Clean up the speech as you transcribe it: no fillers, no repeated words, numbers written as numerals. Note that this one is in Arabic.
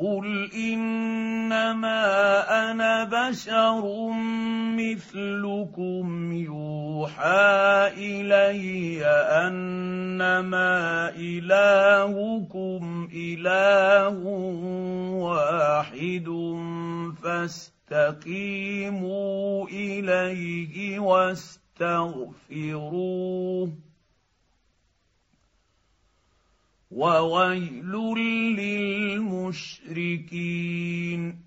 قل انما انا بشر مثلكم يوحى الي انما الهكم اله واحد فاستقيموا اليه واستغفروه وويل للمشركين